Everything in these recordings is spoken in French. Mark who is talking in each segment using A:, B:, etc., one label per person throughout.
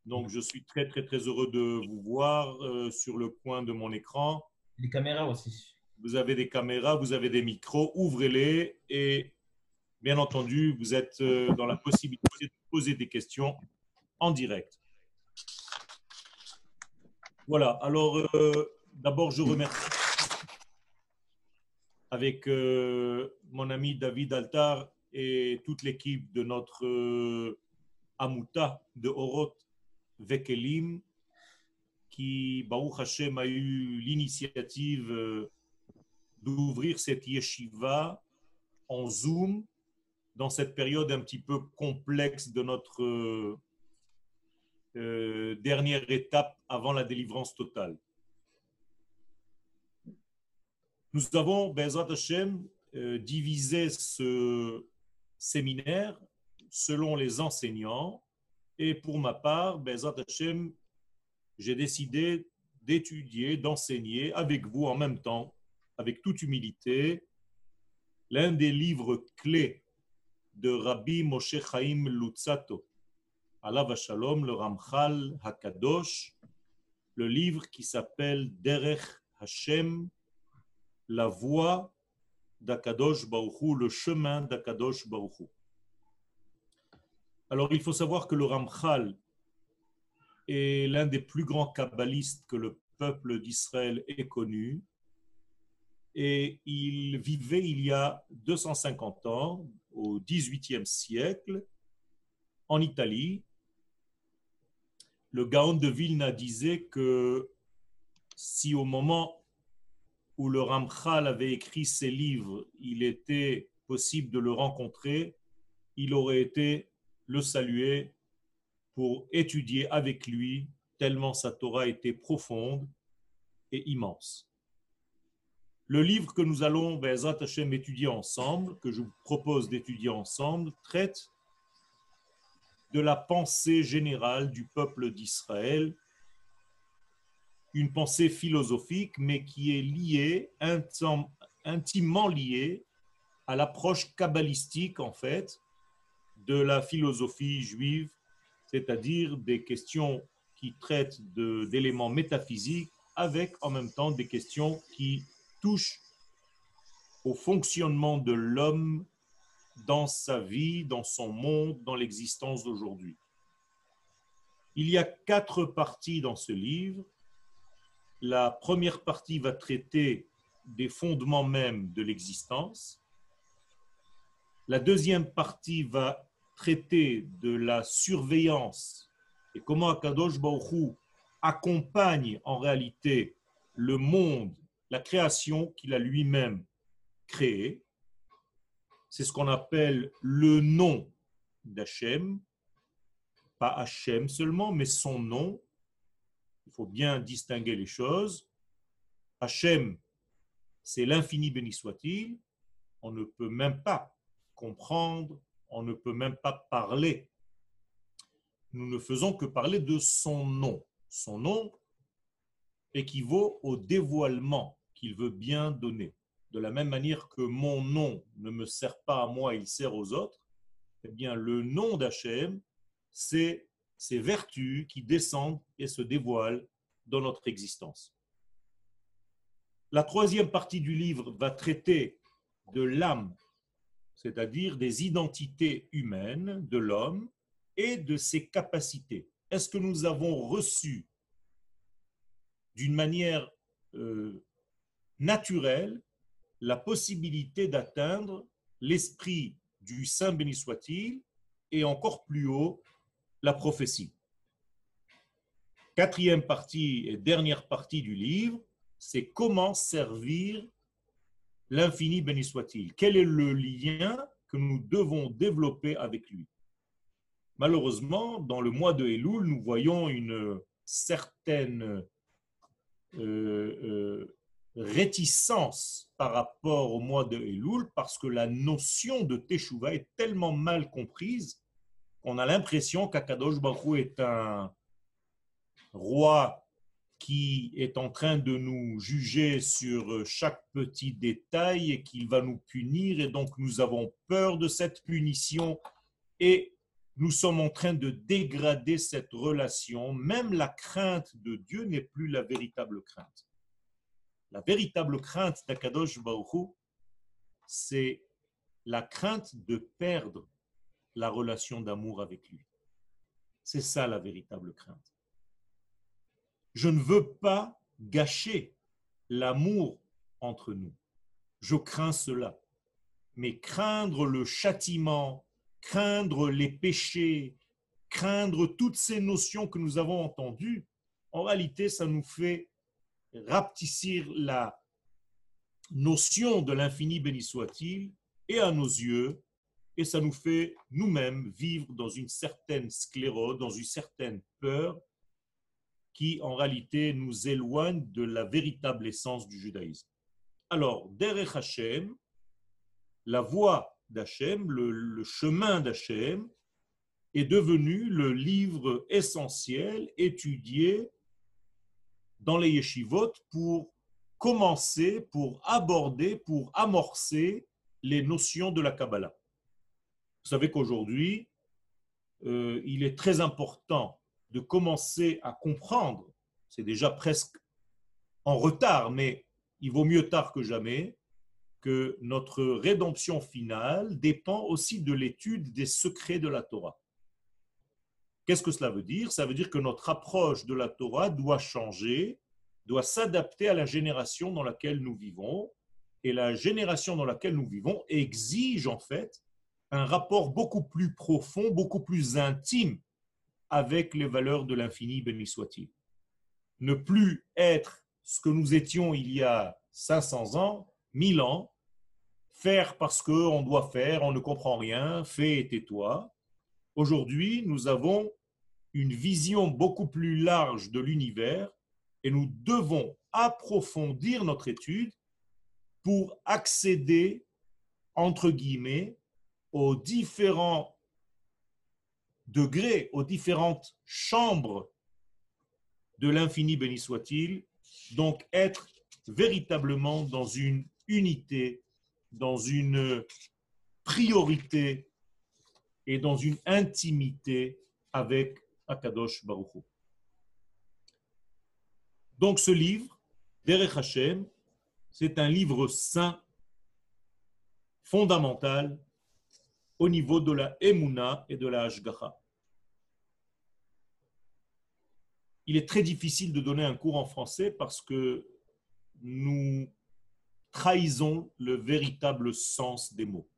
A: Donc, je suis très, très, très heureux de vous voir sur le coin de mon écran.
B: Les caméras aussi.
A: Vous avez des caméras, vous avez des micros, ouvrez-les et bien entendu, vous êtes dans la possibilité de poser des questions en direct. Voilà, alors d'abord, je remercie avec mon ami David Altar et toute l'équipe de notre Amuta de Oroth Vekelim qui, Baruch Hashem, a eu l'initiative d'ouvrir cette yeshiva en Zoom dans cette période un petit peu complexe de notre dernière étape avant la délivrance totale. Nous avons, Bezrat Hashem, divisé ce séminaire selon les enseignants et pour ma part, Bezrat Hashem, j'ai décidé d'étudier, d'enseigner avec vous en même temps, avec toute humilité, l'un des livres clés de Rabbi Moshe Chaim Luzzatto, Alav Shalom, le Ramchal Hakadosh, le livre qui s'appelle Derech Hashem, la voie d'Akadosh Baruch Hu, le chemin d'Akadosh Baruch Hu. Alors, il faut savoir que le Ramchal est l'un des plus grands kabbalistes que le peuple d'Israël ait connu. Et il vivait il y a 250 ans, au XVIIIe siècle, en Italie. Le Gaon de Vilna disait que si au moment où le Ramchal avait écrit ses livres, il était possible de le rencontrer, il aurait été le saluer pour étudier avec lui, tellement sa Torah était profonde et immense. Le livre que nous allons, Be'ezrat Hashem, étudier ensemble, que je vous propose d'étudier ensemble, traite de la pensée générale du peuple d'Israël, une pensée philosophique, mais qui est liée, intimement liée à l'approche kabbalistique, en fait, de la philosophie juive, c'est-à-dire des questions qui traitent d'éléments métaphysiques avec en même temps des questions qui touchent au fonctionnement de l'homme dans sa vie, dans son monde, dans l'existence d'aujourd'hui. Il y a 4 parties dans ce livre. La première partie va traiter des fondements même de l'existence. La deuxième partie va traiter de la surveillance et comment Akadosh Baruch Hu accompagne en réalité le monde, la création qu'il a lui-même créée. C'est ce qu'on appelle le nom d'Hachem, pas Hachem seulement, mais son nom. Il faut bien distinguer les choses. Hachem, c'est l'infini béni soit-il. On ne peut même pas comprendre, on ne peut même pas parler. Nous ne faisons que parler de son nom. Son nom équivaut au dévoilement qu'il veut bien donner. De la même manière que mon nom ne me sert pas à moi, il sert aux autres, eh bien le nom d'Hachem, c'est ces vertus qui descendent et se dévoilent dans notre existence. La troisième partie du livre va traiter de l'âme, c'est-à-dire des identités humaines de l'homme et de ses capacités. Est-ce que nous avons reçu d'une manière naturelle la possibilité d'atteindre l'esprit du Saint béni soit-il et encore plus haut la prophétie? Quatrième partie et dernière partie du livre, c'est comment servir l'infini béni soit-il. Quel est le lien que nous devons développer avec lui? Malheureusement, dans le mois de Elul, nous voyons une certaine réticence par rapport au mois de Elul parce que la notion de Teshuvah est tellement mal comprise qu'on a l'impression qu'Akadosh Baruch Hu est un roi qui est en train de nous juger sur chaque petit détail et qu'il va nous punir et donc nous avons peur de cette punition et nous sommes en train de dégrader cette relation. Même la crainte de Dieu n'est plus la véritable crainte. La véritable crainte d'Akadosh Baruch Hu, c'est la crainte de perdre la relation d'amour avec lui. C'est ça la véritable crainte. Je ne veux pas gâcher l'amour entre nous. Je crains cela. Mais craindre le châtiment, craindre les péchés, craindre toutes ces notions que nous avons entendues, en réalité, ça nous fait rapetissir la notion de l'infini béni soit-il et à nos yeux, et ça nous fait nous-mêmes vivre dans une certaine sclérose, dans une certaine peur qui en réalité nous éloigne de la véritable essence du judaïsme. Alors, Derech Hashem, la voie d'Hachem, le chemin d'Hachem, est devenu le livre essentiel étudié dans les yeshivot pour commencer, pour aborder, pour amorcer les notions de la Kabbalah. Vous savez qu'aujourd'hui, il est très important de commencer à comprendre, c'est déjà presque en retard, mais il vaut mieux tard que jamais, que notre rédemption finale dépend aussi de l'étude des secrets de la Torah. Qu'est-ce que cela veut dire? Ça veut dire que notre approche de la Torah doit changer, doit s'adapter à la génération dans laquelle nous vivons. Et la génération dans laquelle nous vivons exige en fait un rapport beaucoup plus profond, beaucoup plus intime avec les valeurs de l'infini, béni soit-il. Ne plus être ce que nous étions il y a 500 ans, 1000 ans, faire parce qu'on doit faire, on ne comprend rien, fais et tais-toi. Aujourd'hui, nous avons une vision beaucoup plus large de l'univers et nous devons approfondir notre étude pour accéder, entre guillemets, aux différents degrés, aux différentes chambres de l'infini béni soit-il, donc être véritablement dans une unité, dans une priorité et dans une intimité avec Akadosh Baruch Hu. Donc ce livre, Derech Hashem, c'est un livre saint, fondamental, au niveau de la Emouna et de la Hashgacha. Il est très difficile de donner un cours en français parce que nous trahissons le véritable sens des mots.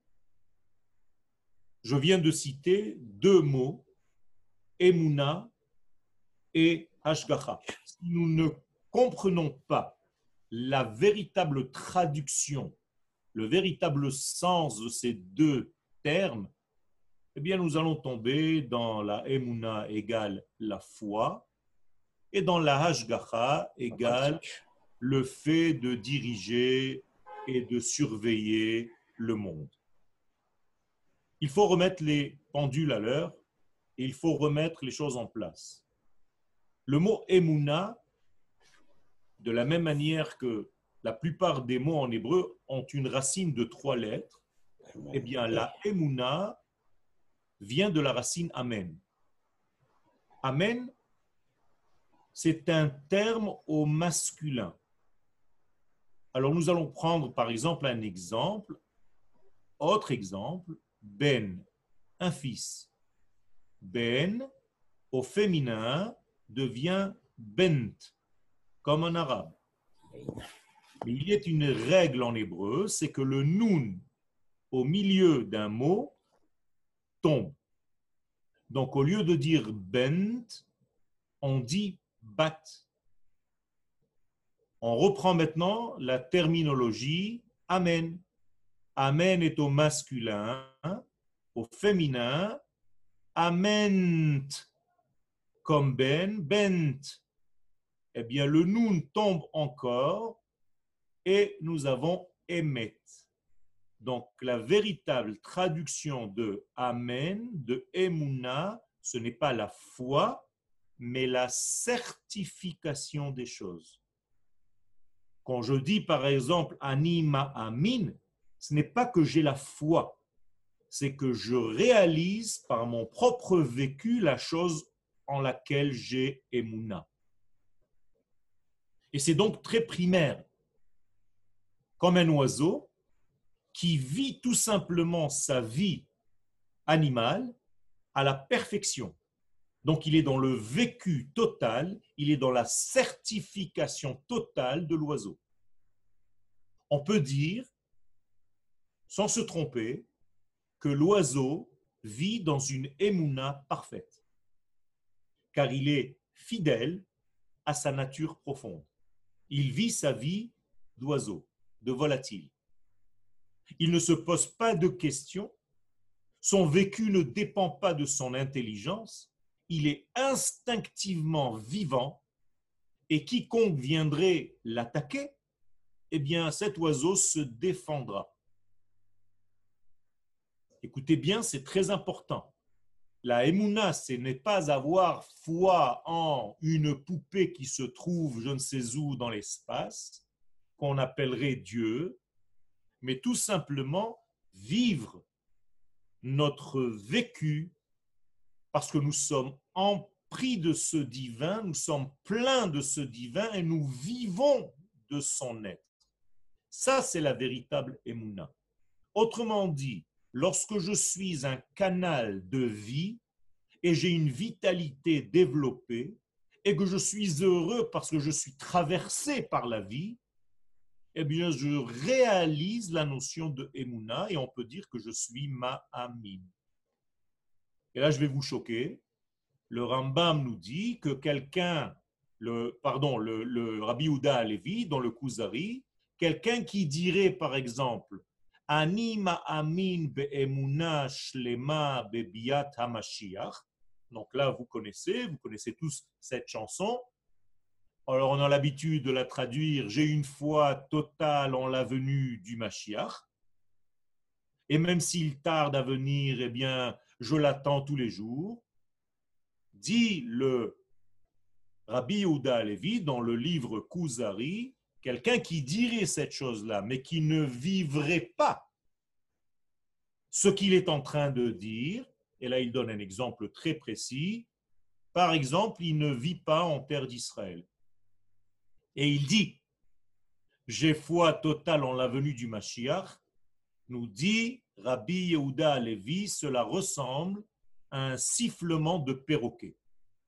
A: Je viens de citer deux mots, Emouna et Hashgacha. Si nous ne comprenons pas la véritable traduction, le véritable sens de ces deux termes, eh bien nous allons tomber dans la Emouna égale la foi et dans la Hashgacha égale le fait de diriger et de surveiller le monde. Il faut remettre les pendules à l'heure et il faut remettre les choses en place. Le mot Emouna, de la même manière que la plupart des mots en hébreu ont une racine de 3 lettres, eh bien la Emouna vient de la racine Amen. Amen, c'est un terme au masculin. Alors nous allons prendre par exemple un exemple, autre exemple, Ben, un fils. Ben, au féminin, devient Bent, comme en arabe. Mais il y a une règle en hébreu, c'est que le Nun au milieu d'un mot tombe. Donc au lieu de dire Bent, on dit Bat. On reprend maintenant la terminologie Amen. Amen est au masculin, au féminin, Ament, comme Ben, Bent. Eh bien, le Nun tombe encore et nous avons Emet. Donc, la véritable traduction de Amen, de Emouna, ce n'est pas la foi, mais la certification des choses. Quand je dis par exemple Anima Amin, ce n'est pas que j'ai la foi, c'est que je réalise par mon propre vécu la chose en laquelle j'ai émouna. Et c'est donc très primaire, comme un oiseau qui vit tout simplement sa vie animale à la perfection. Donc il est dans le vécu total, il est dans la certification totale de l'oiseau. On peut dire, sans se tromper, que l'oiseau vit dans une émouna parfaite, car il est fidèle à sa nature profonde. Il vit sa vie d'oiseau, de volatile. Il ne se pose pas de questions, son vécu ne dépend pas de son intelligence, il est instinctivement vivant et quiconque viendrait l'attaquer, eh bien cet oiseau se défendra. Écoutez bien, c'est très important. La émouna, ce n'est pas avoir foi en une poupée qui se trouve je ne sais où dans l'espace, qu'on appellerait Dieu, mais tout simplement vivre notre vécu parce que nous sommes empris de ce divin, nous sommes pleins de ce divin et nous vivons de son être. Ça, c'est la véritable émouna. Autrement dit, lorsque je suis un canal de vie et j'ai une vitalité développée et que je suis heureux parce que je suis traversé par la vie, eh bien, je réalise la notion de émouna et on peut dire que je suis ma'amin. Et là, je vais vous choquer. Le Rambam nous dit que quelqu'un, le Rabbi Yehuda Halevi, dans le Kuzari, quelqu'un qui dirait par exemple Ani ma'amin be'emuna shlema be'biat hamashiach. Donc là, vous connaissez tous cette chanson. Alors on a l'habitude de la traduire j'ai une foi totale en la venue du Mashiach. Et même s'il tarde à venir, eh bien, je l'attends tous les jours. Dit le Rabbi Yehuda Halevi dans le livre Kuzari, quelqu'un qui dirait cette chose-là, mais qui ne vivrait pas ce qu'il est en train de dire, et là il donne un exemple très précis, par exemple, il ne vit pas en terre d'Israël. Et il dit, j'ai foi totale en la venue du Mashiach, nous dit Rabbi Yehuda Halevi, cela ressemble à un sifflement de perroquet.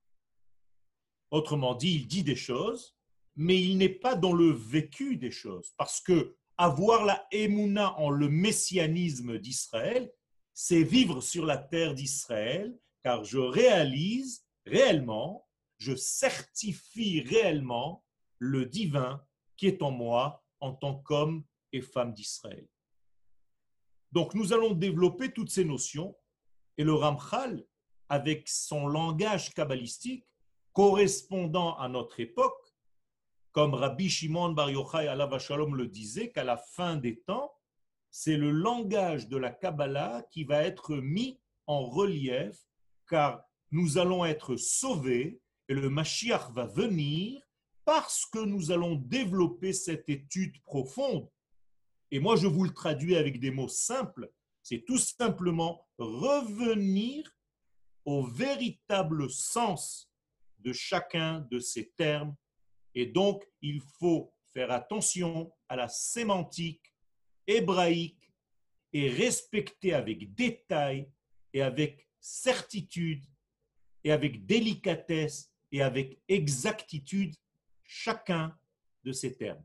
A: Autrement dit, il dit des choses, mais il n'est pas dans le vécu des choses. Parce que avoir la émouna en le messianisme d'Israël, c'est vivre sur la terre d'Israël, car je réalise réellement, je certifie réellement le divin qui est en moi en tant qu'homme et femme d'Israël. Donc nous allons développer toutes ces notions et le Ramchal, avec son langage kabbalistique, correspondant à notre époque, comme Rabbi Shimon Bar Yochai alav shalom le disait, qu'à la fin des temps, c'est le langage de la Kabbalah qui va être mis en relief, car nous allons être sauvés et le Mashiach va venir parce que nous allons développer cette étude profonde. Et moi, je vous le traduis avec des mots simples, c'est tout simplement revenir au véritable sens de chacun de ces termes. Et donc, il faut faire attention à la sémantique hébraïque et respecter avec détail et avec certitude et avec délicatesse et avec exactitude chacun de ces termes.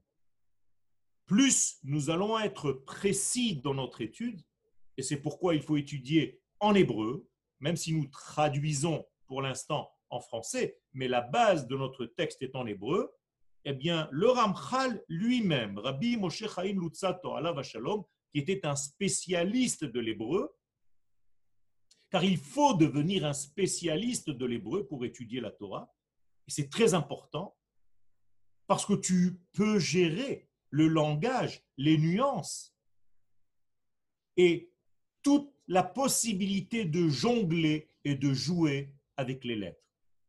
A: Plus nous allons être précis dans notre étude, et c'est pourquoi il faut étudier en hébreu, même si nous traduisons pour l'instant en français, mais la base de notre texte est en hébreu, eh bien, le Ramchal lui-même, Rabbi Moshe Chaim Luzzatto, alav shalom, qui était un spécialiste de l'hébreu, car il faut devenir un spécialiste de l'hébreu pour étudier la Torah, et c'est très important, parce que tu peux gérer le langage, les nuances, et toute la possibilité de jongler et de jouer avec les lettres.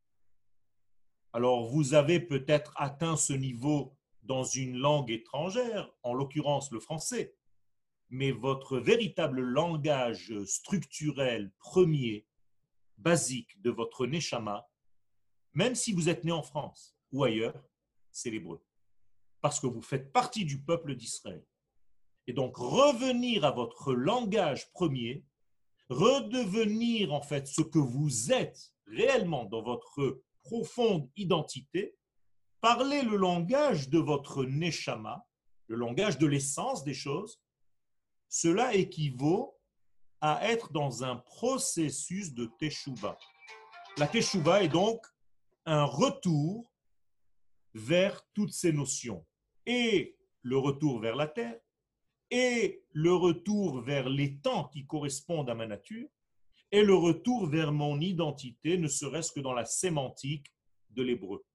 A: Alors, vous avez peut-être atteint ce niveau dans une langue étrangère, en l'occurrence le français, mais votre véritable langage structurel premier, basique de votre neshama, même si vous êtes né en France ou ailleurs, c'est l'hébreu. Parce que vous faites partie du peuple d'Israël. Et donc, revenir à votre langage premier, redevenir en fait ce que vous êtes réellement dans votre profonde identité, parler le langage de votre neshama, le langage de l'essence des choses, cela équivaut à être dans un processus de teshuva. La teshuva est donc un retour vers toutes ces notions, et le retour vers la terre, et le retour vers les temps qui correspondent à ma nature, et le retour vers mon identité, ne serait-ce que dans la sémantique de l'hébreu.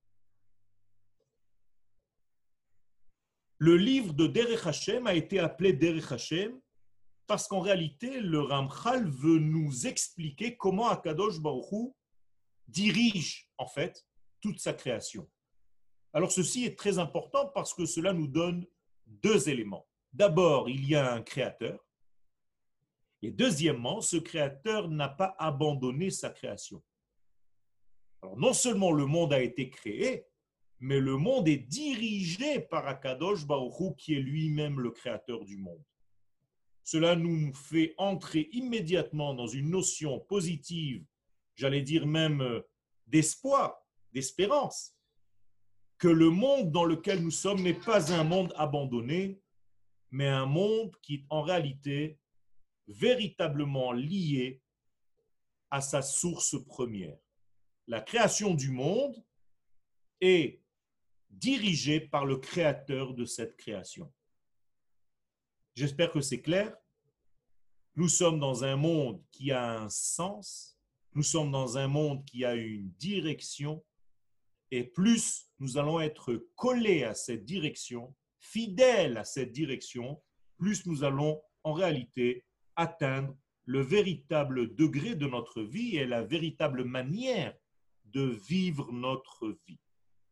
A: Le livre de Derech Hashem a été appelé Derech Hashem parce qu'en réalité, le Ramchal veut nous expliquer comment Akadosh Baruch Hu dirige en fait toute sa création. Alors ceci est très important parce que cela nous donne deux éléments. D'abord, il y a un créateur, et deuxièmement, ce créateur n'a pas abandonné sa création. Alors non seulement le monde a été créé, mais le monde est dirigé par Akadosh Baruch Hu, qui est lui-même le créateur du monde. Cela nous fait entrer immédiatement dans une notion positive, j'allais dire même d'espoir, d'espérance, que le monde dans lequel nous sommes n'est pas un monde abandonné, mais un monde qui est en réalité véritablement lié à sa source première. La création du monde est dirigée par le créateur de cette création. J'espère que c'est clair. Nous sommes dans un monde qui a un sens, nous sommes dans un monde qui a une direction, et plus nous allons être collés à cette direction, fidèles à cette direction, plus nous allons en réalité atteindre le véritable degré de notre vie et la véritable manière de vivre notre vie.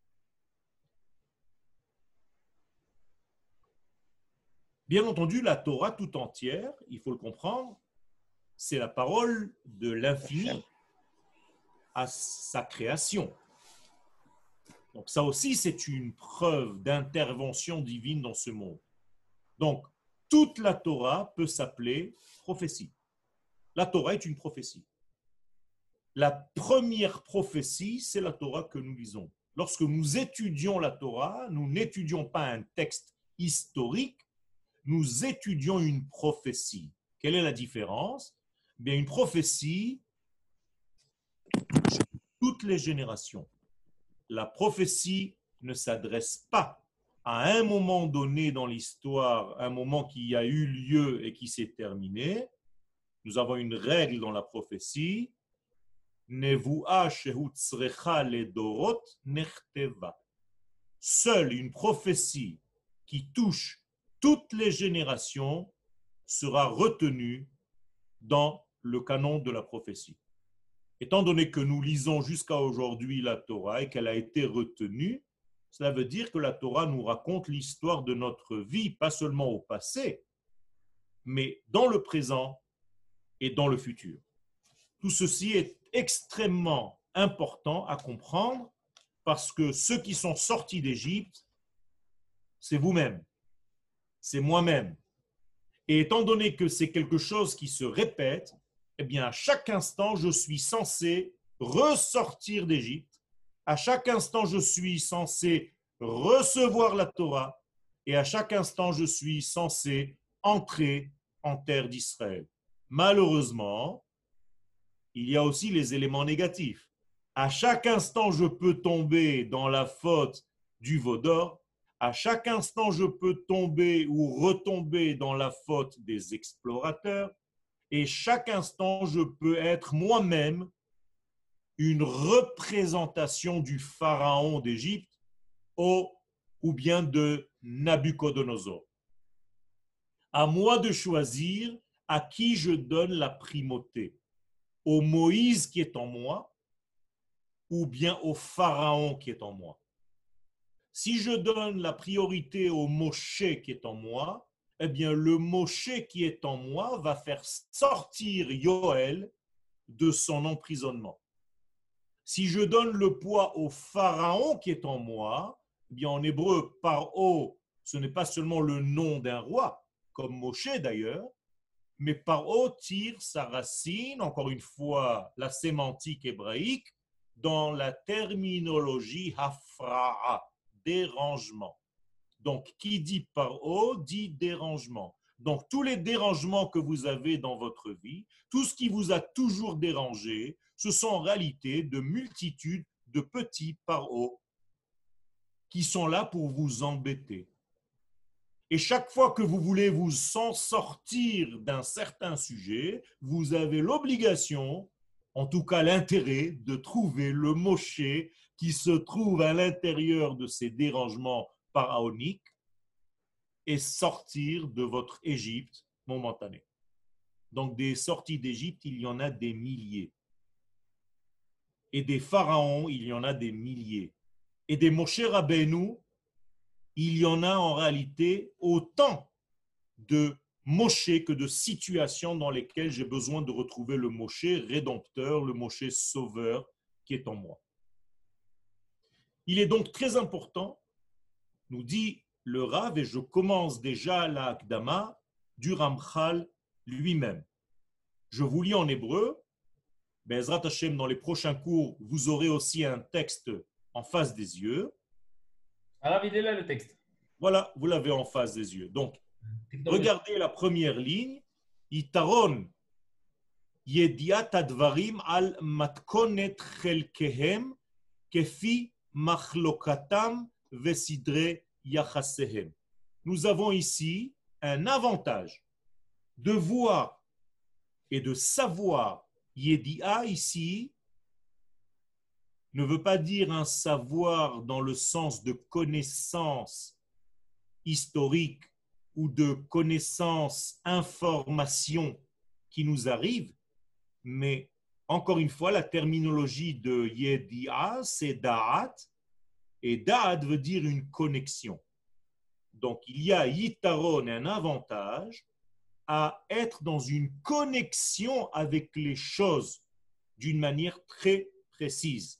A: Bien entendu, la Torah tout entière, il faut le comprendre, c'est la parole de l'infini à sa création. Donc ça aussi, c'est une preuve d'intervention divine dans ce monde. Donc, toute la Torah peut s'appeler prophétie. La Torah est une prophétie. La première prophétie, c'est la Torah que nous lisons. Lorsque nous étudions la Torah, nous n'étudions pas un texte historique, nous étudions une prophétie. Quelle est la différence? Bien, une prophétie, toutes les générations. La prophétie ne s'adresse pas à un moment donné dans l'histoire, un moment qui a eu lieu et qui s'est terminé. Nous avons une règle dans la prophétie. Seule une prophétie qui touche toutes les générations sera retenue dans le canon de la prophétie. Étant donné que nous lisons jusqu'à aujourd'hui la Torah et qu'elle a été retenue, cela veut dire que la Torah nous raconte l'histoire de notre vie, pas seulement au passé, mais dans le présent et dans le futur. Tout ceci est extrêmement important à comprendre parce que ceux qui sont sortis d'Égypte, c'est vous-même, c'est moi-même. Et étant donné que c'est quelque chose qui se répète, eh bien, à chaque instant, je suis censé ressortir d'Égypte. À chaque instant, je suis censé recevoir la Torah. Et à chaque instant, je suis censé entrer en terre d'Israël. Malheureusement, il y a aussi les éléments négatifs. À chaque instant, je peux tomber dans la faute du veau d'or. À chaque instant, je peux tomber ou retomber dans la faute des explorateurs. Et chaque instant, je peux être moi-même une représentation du pharaon d'Égypte ou bien de Nabucodonosor. À moi de choisir à qui je donne la primauté, au Moïse qui est en moi ou bien au pharaon qui est en moi. Si je donne la priorité au Moshe qui est en moi, eh bien, le Moshe qui est en moi va faire sortir Yoel de son emprisonnement. Si je donne le poids au pharaon qui est en moi, eh bien en hébreu, Paro, ce n'est pas seulement le nom d'un roi, comme Moshe d'ailleurs, mais Paro tire sa racine, encore une fois, la sémantique hébraïque, dans la terminologie hafra'a, dérangement. Donc, qui dit Paro dit dérangement. Donc, tous les dérangements que vous avez dans votre vie, tout ce qui vous a toujours dérangé, ce sont en réalité de multitudes de petits Paro qui sont là pour vous embêter. Et chaque fois que vous voulez vous en sortir d'un certain sujet, vous avez l'obligation, en tout cas l'intérêt, de trouver le Moshe qui se trouve à l'intérieur de ces dérangements pharaoniques et sortir de votre Égypte momentanée. Donc des sorties d'Égypte, il y en a des milliers. Et des pharaons, il y en a des milliers. Et des Moshe Rabbeinu, il y en a en réalité autant de Moshe que de situations dans lesquelles j'ai besoin de retrouver le Moshe rédempteur, le Moshe sauveur qui est en moi. Il est donc très important, nous dit le Rav, et je commence déjà la Akdama du Ramchal lui-même. Je vous lis en hébreu. Bezrat Hashem, dans les prochains cours, vous aurez aussi un texte en face des yeux.
B: Alors, il est là le texte.
A: Voilà, vous l'avez en face des yeux. Donc,
B: Technologie.
A: regardez la première ligne. Itaron yediat advarim al matkonet chelkehem kefi machlokatam vesidre yachasehem. Nous avons ici un avantage de voir et de savoir. Yedia ici ne veut pas dire un savoir dans le sens de connaissance historique ou de connaissance, information qui nous arrive, mais encore une fois, la terminologie de Yedia, c'est Da'at, et Da'at veut dire une connexion. Donc, il y a Yitaron, un avantage à être dans une connexion avec les choses d'une manière très précise.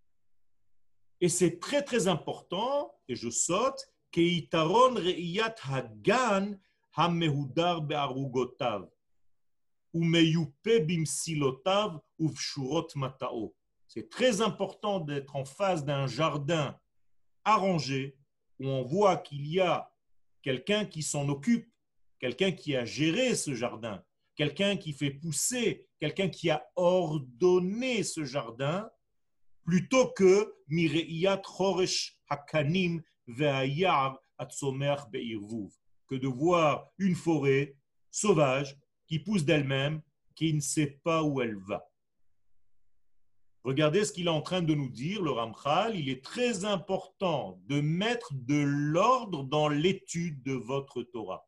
A: Et c'est très très important, et je saute, Keitaron re'iyat hagan hamehudar be'arugotav, umeyupe bimsilotav uvshurot matao. C'est très important d'être en face d'un jardin arrangé, où on voit qu'il y a quelqu'un qui s'en occupe, quelqu'un qui a géré ce jardin, quelqu'un qui fait pousser, quelqu'un qui a ordonné ce jardin, plutôt que Mireiyat Choresh Hakanim Ve'ayar Atsomer Be'irvuv, que de voir une forêt sauvage qui pousse d'elle-même, qui ne sait pas où elle va. Regardez ce qu'il est en train de nous dire, le Ramchal. Il est très important de mettre de l'ordre dans l'étude de votre Torah.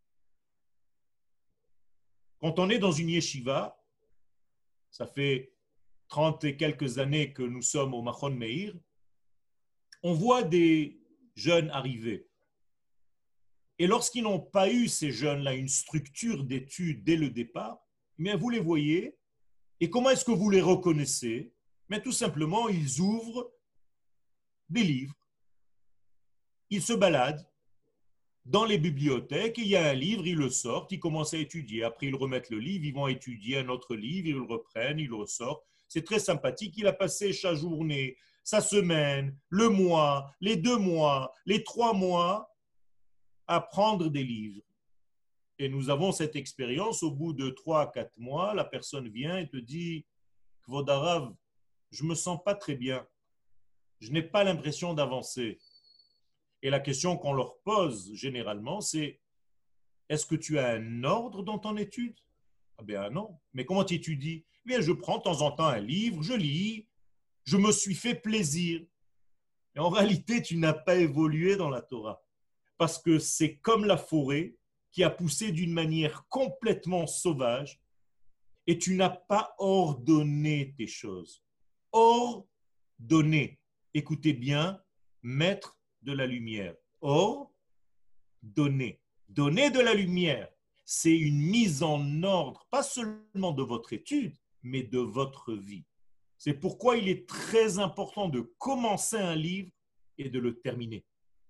A: Quand on est dans une yeshiva, ça fait 30 et quelques années que nous sommes au Machon Meir, on voit des jeunes arriver. Et lorsqu'ils n'ont pas eu, ces jeunes-là, une structure d'études dès le départ, mais vous les voyez, et comment est-ce que vous les reconnaissez? Mais tout simplement, ils ouvrent des livres, ils se baladent dans les bibliothèques, il y a un livre, ils le sortent, ils commencent à étudier. Après, ils remettent le livre, ils vont étudier un autre livre, ils le reprennent, ils le ressortent. C'est très sympathique. Il a passé sa journée, sa semaine, le mois, les 2 mois, les 3 mois à prendre des livres. Et nous avons cette expérience. Au bout de 3 à 4 mois, la personne vient et te dit, Kvod Harav, je ne me sens pas très bien. Je n'ai pas l'impression d'avancer. Et la question qu'on leur pose généralement, c'est est-ce que tu as un ordre dans ton étude? Ah bien non. Mais comment tu étudies? Eh bien, je prends de temps en temps un livre, je lis, je me suis fait plaisir. Et en réalité, tu n'as pas évolué dans la Torah. Parce que c'est comme la forêt qui a poussé d'une manière complètement sauvage et tu n'as pas ordonné tes choses. Ordonner. Écoutez bien, mettre de la lumière. Ordonner. Donner de la lumière, c'est une mise en ordre, pas seulement de votre étude, mais de votre vie. C'est pourquoi il est très important de commencer un livre et de le terminer.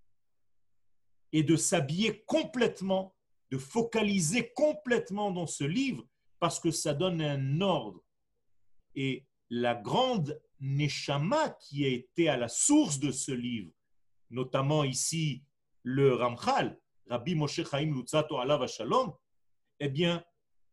A: Et de s'habiller complètement, de focaliser complètement dans ce livre, parce que ça donne un ordre. Et la grande Neshama qui a été à la source de ce livre, notamment ici le Ramchal, Rabbi Moshe Chaim Luzzatto alav Shalom, eh bien,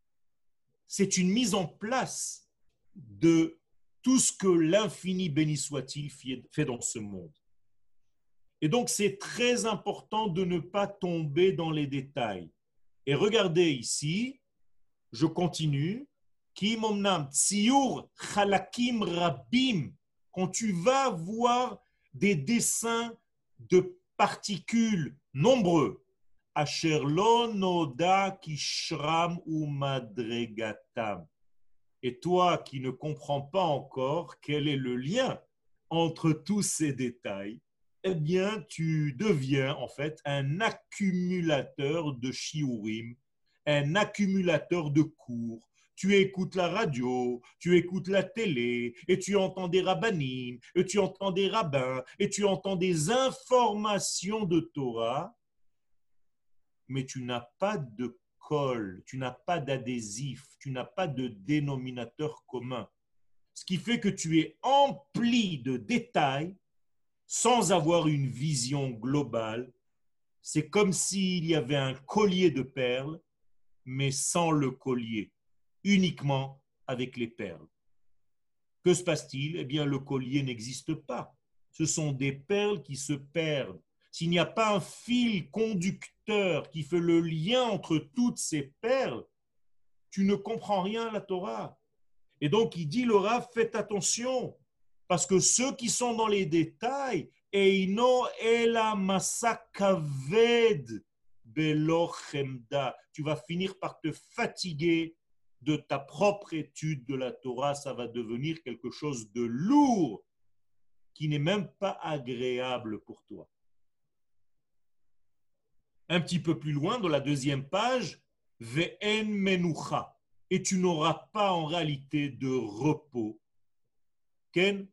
A: c'est une mise en place de tout ce que l'infini béni soit-il fait dans ce monde. Et donc, c'est très important de ne pas tomber dans les détails. Et regardez ici, je continue. Ki momnam tsiur chalakim rabim. Quand tu vas voir des dessins de particules nombreux, asher lo noda kishram ou madregatam. Et toi qui ne comprends pas encore quel est le lien entre tous ces détails, eh bien, tu deviens en fait un accumulateur de shiurim, un accumulateur de cours. Tu écoutes la radio, tu écoutes la télé, et tu entends des rabbanim, et tu entends des rabbins, et tu entends des informations de Torah, mais tu n'as pas de colle, tu n'as pas d'adhésif, tu n'as pas de dénominateur commun. Ce qui fait que tu es empli de détails sans avoir une vision globale. C'est comme s'il y avait un collier de perles, mais sans le collier, uniquement avec les perles. Que se passe-t-il? Eh bien, le collier n'existe pas. Ce sont des perles qui se perdent. S'il n'y a pas un fil conducteur qui fait le lien entre toutes ces perles, tu ne comprends rien à la Torah. Et donc, il dit, le Rav, faites attention, parce que ceux qui sont dans les détails, Eino ela masakaved belo chemda, tu vas finir par te fatiguer de ta propre étude de la Torah, ça va devenir quelque chose de lourd qui n'est même pas agréable pour toi. Un petit peu plus loin, dans la deuxième page, ve'en menucha, et tu n'auras pas en réalité de repos. Ken?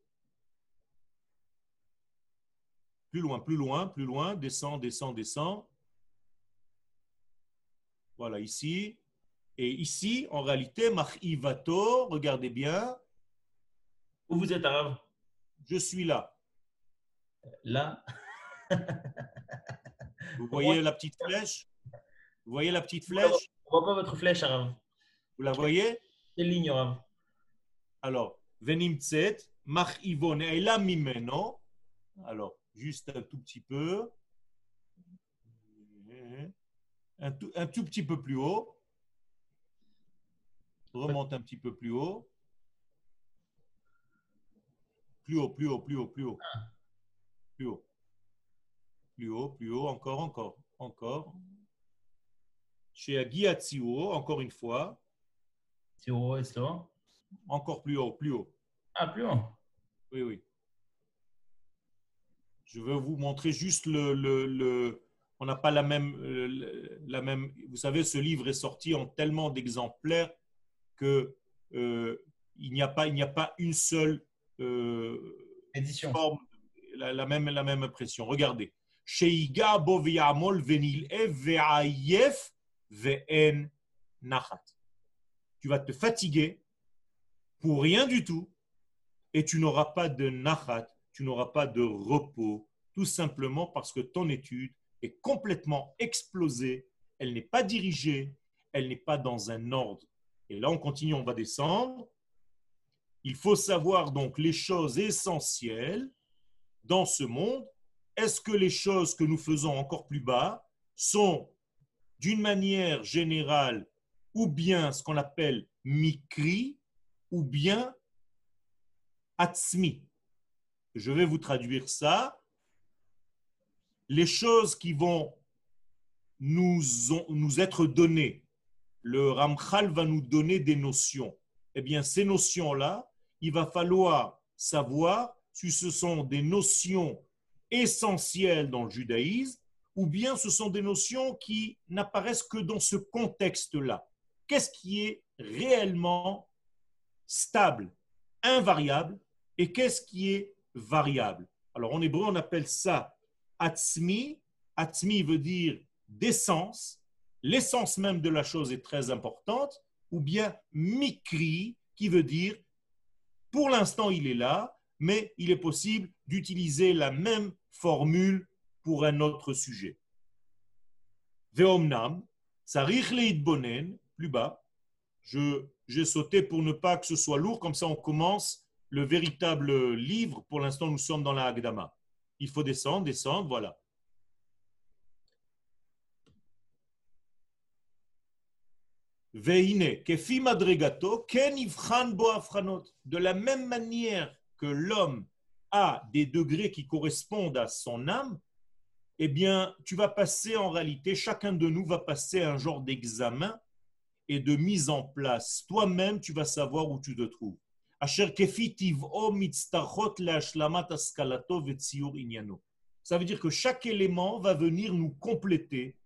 A: Plus loin, plus loin, plus loin, descend, descend, descend. Voilà, ici. Et ici, en réalité, Machivato, regardez bien.
B: Où vous êtes, Arabe?
A: Je suis là.
B: Là.
A: Vous voyez la petite flèche? Vous voyez la petite
B: On
A: flèche?
B: ne voit pas votre flèche, Arabe.
A: Vous la voyez?
B: Quelle ligne, Arabe?
A: Alors, Venimtset, Machivon, Eila Mimeno. Alors, juste un tout petit peu. Un tout petit peu plus haut. Remonte un petit peu plus haut. Plus haut, plus haut, plus haut, plus haut. Plus haut. Plus haut, plus haut, encore, encore, encore. Chez Agiatsiwo, encore une fois.
B: C'est haut, c'est là.
A: Encore plus haut, plus haut.
B: Ah, plus haut.
A: Oui, oui. Je veux vous montrer juste on n'a pas la même. Vous savez, ce livre est sorti en tellement d'exemplaires que il n'y a pas une seule
B: Édition.
A: forme, la même impression. Regardez. Sheiga bo viamol venil ve'ayef ve'en nachat. Tu vas te fatiguer pour rien du tout et tu n'auras pas de nachat, tu n'auras pas de repos, tout simplement parce que ton étude est complètement explosée, elle n'est pas dirigée, elle n'est pas dans un ordre. Et là, on continue, on va descendre. Il faut savoir donc les choses essentielles dans ce monde. Est-ce que les choses que nous faisons encore plus bas sont d'une manière générale ou bien ce qu'on appelle mikri ou bien atzmi? Je vais vous traduire ça. Les choses qui vont nous être données, le Ramchal va nous donner des notions. Eh bien, ces notions-là, il va falloir savoir si ce sont des notions essentielles dans le judaïsme ou bien ce sont des notions qui n'apparaissent que dans ce contexte-là. Qu'est-ce qui est réellement stable, invariable, et qu'est-ce qui est variable? Alors en hébreu, on appelle ça atzmi. Atzmi veut dire d'essence. L'essence même de la chose est très importante. Ou bien mikri, qui veut dire pour l'instant il est là, mais il est possible d'utiliser la même formule pour un autre sujet. Veomnam, sarich leitbonen, plus bas, j'ai sauté pour ne pas que ce soit lourd, comme ça on commence le véritable livre. Pour l'instant, nous sommes dans la Hagdama. Il faut descendre, descendre, voilà. Veine, kefi madregato, ken ivchan bo afranot. De la même manière que l'homme a des degrés qui correspondent à son âme, eh bien, tu vas passer en réalité, chacun de nous va passer un genre d'examen et de mise en place. Toi-même, tu vas savoir où tu te trouves. Ça veut dire que chaque élément va venir nous compléter,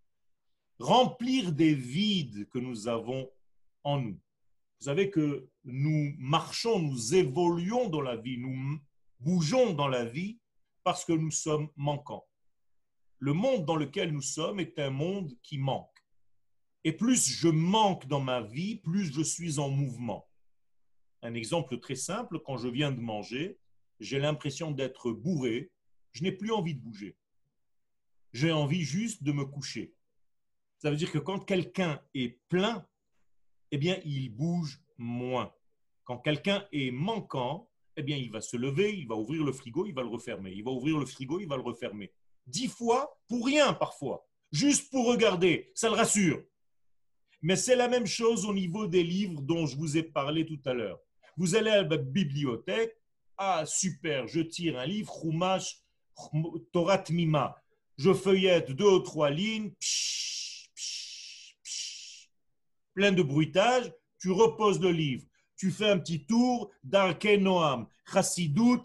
A: remplir des vides que nous avons en nous. Vous savez que nous marchons, nous évoluons dans la vie, nous bougeons dans la vie parce que nous sommes manquants. Le monde dans lequel nous sommes est un monde qui manque. Et plus je manque dans ma vie, plus je suis en mouvement. Un exemple très simple, quand je viens de manger, j'ai l'impression d'être bourré, je n'ai plus envie de bouger. J'ai envie juste de me coucher. Ça veut dire que quand quelqu'un est plein, eh bien, il bouge moins. Quand quelqu'un est manquant, eh bien, il va se lever, il va ouvrir le frigo, il va le refermer. Il va ouvrir le frigo, il va le refermer. 10 fois pour rien parfois, juste pour regarder, ça le rassure. Mais c'est la même chose au niveau des livres dont je vous ai parlé tout à l'heure. Vous allez à la bibliothèque, ah super, je tire un livre, Chumash, Torah Mima. Je feuillette 2 ou 3 lignes, psh, psh, psh, plein de bruitage, tu reposes le livre. Tu fais un petit tour, Darkei Noam, Chassidut,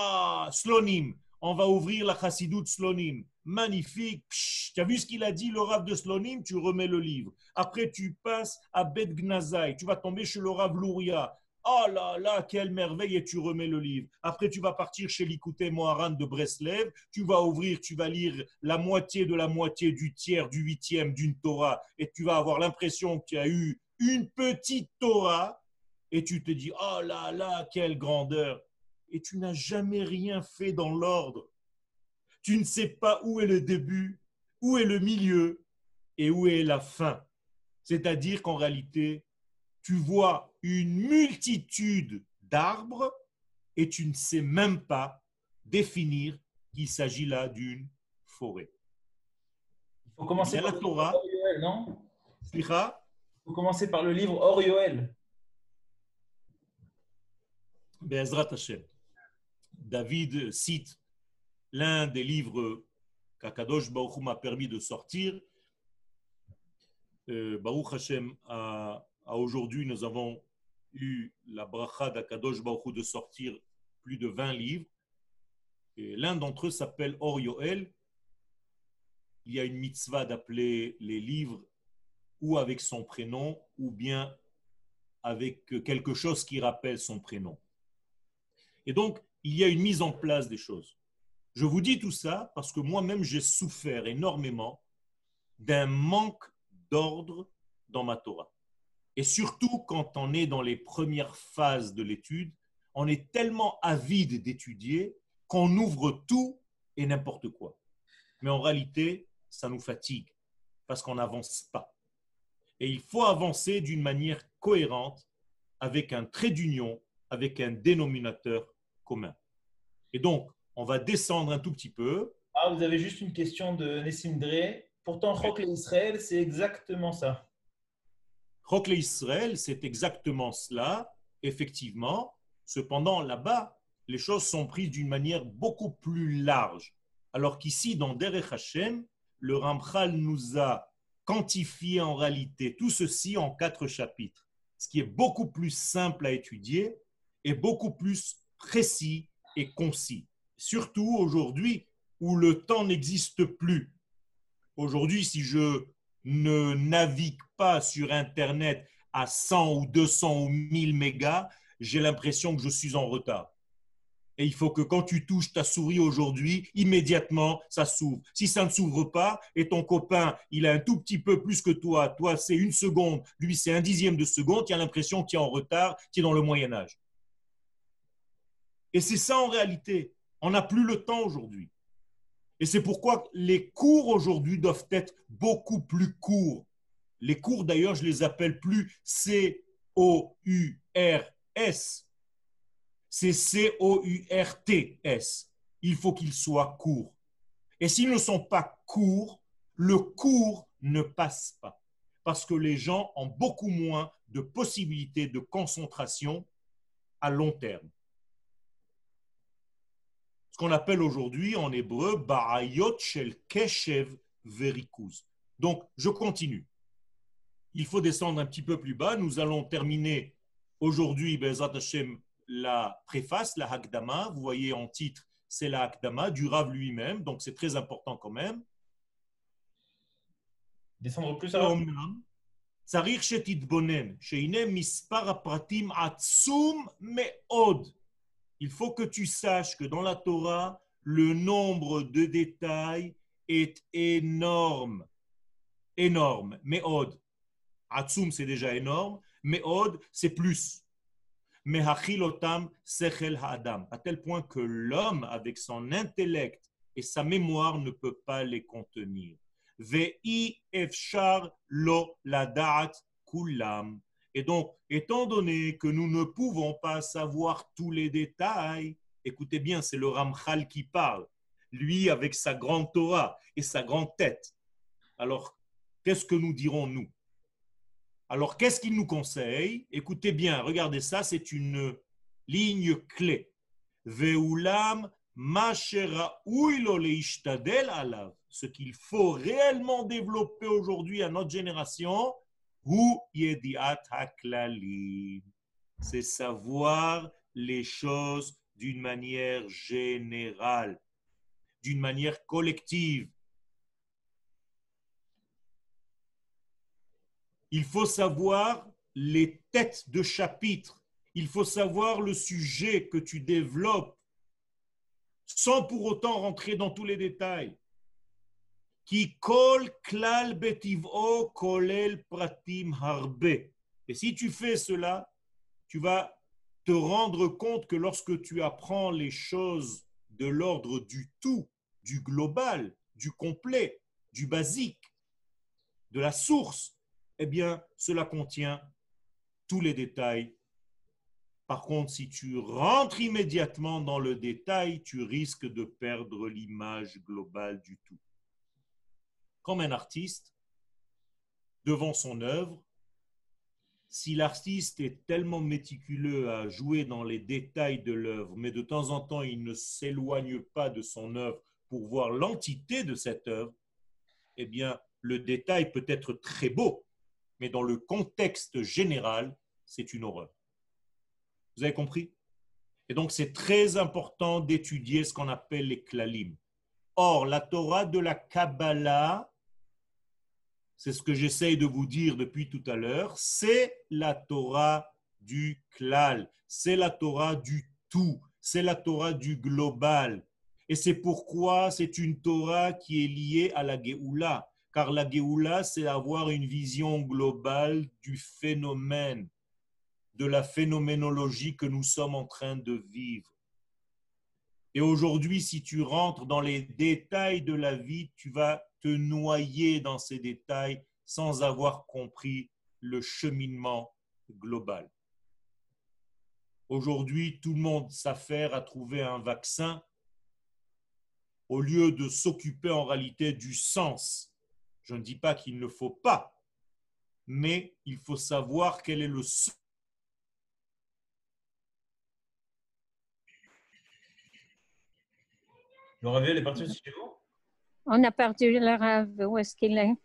A: Slonim. On va ouvrir la Chassidut Slonim. Magnifique. Tu as vu ce qu'il a dit, le Rav de Slonim? Tu remets le livre. Après, tu passes à Bet Gnazai. Tu vas tomber chez le Rav Louria. Oh là là, quelle merveille, et tu remets le livre. Après, tu vas partir chez l'Ikouté Moharan de Breslev. Tu vas ouvrir, tu vas lire la moitié de la moitié du tiers, du huitième d'une Torah. Et tu vas avoir l'impression que tu as eu une petite Torah. Et tu te dis, oh là là, quelle grandeur. Et tu n'as jamais rien fait dans l'ordre. Tu ne sais pas où est le début, où est le milieu et où est la fin. C'est-à-dire qu'en réalité, tu vois une multitude d'arbres et tu ne sais même pas définir qu'il s'agit là d'une forêt.
B: Il faut commencer par
A: la
B: le livre
A: Torah,
B: Or-Yoel, non?
A: Slicha,
B: Il faut commencer par le livre Or-Yoel.
A: Be'ezrat Hashem. David cite l'un des livres qu'Akadosh Baruch Hu m'a permis de sortir. Baruch Hashem, à aujourd'hui, nous avons eu la bracha d'Akadosh Baruch Hu de sortir plus de 20 livres. Et l'un d'entre eux s'appelle Or Yoel. Il y a une mitzvah d'appeler les livres ou avec son prénom ou bien avec quelque chose qui rappelle son prénom. Et donc, il y a une mise en place des choses. Je vous dis tout ça parce que moi-même, j'ai souffert énormément d'un manque d'ordre dans ma Torah. Et surtout, quand on est dans les premières phases de l'étude, on est tellement avide d'étudier qu'on ouvre tout et n'importe quoi. Mais en réalité, ça nous fatigue parce qu'on n'avance pas. Et il faut avancer d'une manière cohérente, avec un trait d'union, avec un dénominateur commun. Et donc, on va descendre un tout petit peu.
B: Ah, vous avez juste une question de Nessim Dre. Pourtant, Chok Israël, c'est exactement ça.
A: Chok Israël, c'est exactement cela, effectivement. Cependant, là-bas, les choses sont prises d'une manière beaucoup plus large. Alors qu'ici, dans Derech Hashem, le Ramchal nous a quantifié en réalité tout ceci en 4 chapitres, ce qui est beaucoup plus simple à étudier et beaucoup plus précis et concis. Surtout aujourd'hui où le temps n'existe plus. Aujourd'hui, si je ne navigue pas sur Internet à 100 ou 200 ou 1000 mégas, j'ai l'impression que je suis en retard. Et il faut que quand tu touches ta souris aujourd'hui, immédiatement, ça s'ouvre. Si ça ne s'ouvre pas et ton copain, il a un tout petit peu plus que toi c'est une seconde, lui c'est un dixième de seconde, tu as l'impression qu'il est en retard, tu es dans le Moyen Âge. Et c'est ça en réalité. On n'a plus le temps aujourd'hui. Et c'est pourquoi les cours aujourd'hui doivent être beaucoup plus courts. Les cours d'ailleurs, je les appelle plus C-O-U-R-S, c'est C-O-U-R-T-S. Il faut qu'ils soient courts. Et s'ils ne sont pas courts, le cours ne passe pas. Parce que les gens ont beaucoup moins de possibilités de concentration à long terme. Ce qu'on appelle aujourd'hui en hébreu Ba'ayot shel keshev verikuz. Donc, je continue. Il faut descendre un petit peu plus bas. Nous allons terminer aujourd'hui, Bezat Hashem, la préface, la Hakdama. Vous voyez en titre, c'est la Hakdama du Rav lui-même, donc c'est très important quand même.
B: Descendre plus, Sarah.
A: צריך שתתבונן, שהנה מספר הפרטים עצום מאוד. Il faut que tu saches que dans la Torah, le nombre de détails est énorme. Énorme. Me'od. Atsum, c'est déjà énorme. Me'od, c'est plus. Mehachilotam sechel ha'adam. À tel point que l'homme, avec son intellect et sa mémoire, ne peut pas les contenir. Ve'i efshar lo ladat kulam. Et donc, étant donné que nous ne pouvons pas savoir tous les détails, écoutez bien, c'est le Ramchal qui parle, lui avec sa grande Torah et sa grande tête. Alors, qu'est-ce que nous dirons nous? Alors, qu'est-ce qu'il nous conseille? Écoutez bien, regardez ça, c'est une ligne clé. Ve'ulam masheraouilo leishtadel alav. Ce qu'il faut réellement développer aujourd'hui à notre génération, Hu yediat haklalim. C'est savoir les choses d'une manière générale, d'une manière collective. Il faut savoir les têtes de chapitre. Il faut savoir le sujet que tu développes sans pour autant rentrer dans tous les détails. Qui kol klal betiv'o kolel pratim harbe. Et si tu fais cela, tu vas te rendre compte que lorsque tu apprends les choses de l'ordre du tout, du global, du complet, du basique, de la source, eh bien, cela contient tous les détails. Par contre, si tu rentres immédiatement dans le détail, tu risques de perdre l'image globale du tout. Comme un artiste, devant son œuvre, si l'artiste est tellement méticuleux à jouer dans les détails de l'œuvre, mais de temps en temps, il ne s'éloigne pas de son œuvre pour voir l'entité de cette œuvre, eh bien, le détail peut être très beau, mais dans le contexte général, c'est une horreur. Vous avez compris? Et donc, c'est très important d'étudier ce qu'on appelle les klalim. Or, la Torah de la Kabbalah, c'est ce que j'essaye de vous dire depuis tout à l'heure, c'est la Torah du klal, c'est la Torah du tout, c'est la Torah du global. Et c'est pourquoi c'est une Torah qui est liée à la Géoula, car la Géoula, c'est avoir une vision globale du phénomène, de la phénoménologie que nous sommes en train de vivre. Et aujourd'hui, si tu rentres dans les détails de la vie, tu vas te noyer dans ces détails sans avoir compris le cheminement global. Aujourd'hui, tout le monde s'affaire à trouver un vaccin au lieu de s'occuper en réalité du sens. Je ne dis pas qu'il ne faut pas, mais il faut savoir quel est le sens.
B: Le Raviel est parti aussi chez vous?
C: On a perdu le Rav. Où est-ce qu'il est?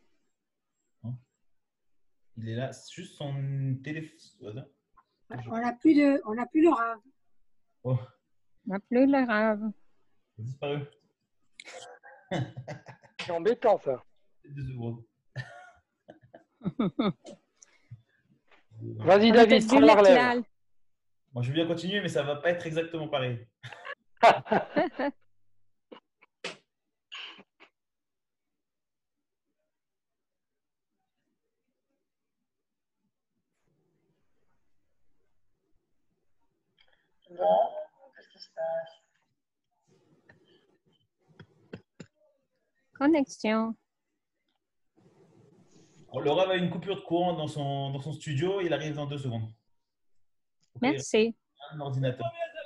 B: Il est là, c'est juste son téléphone.
D: On n'a plus le Rav.
B: Oh,
C: On n'a plus le Rav.
B: il a disparu.
E: C'est embêtant ça.
B: 2 secondes.
E: Vas-y,
C: On a
E: David, prends
C: perdu
E: la
C: le
E: relève.
C: clal.
B: Bon, je vais bien continuer, mais ça va pas être exactement pareil.
F: Bon, qu'est-ce qui se passe?
C: Connexion.
B: Alors, le Rav a une coupure de courant dans son studio. Il arrive dans 2 secondes. Ok,
C: Merci.
B: un ordinateur.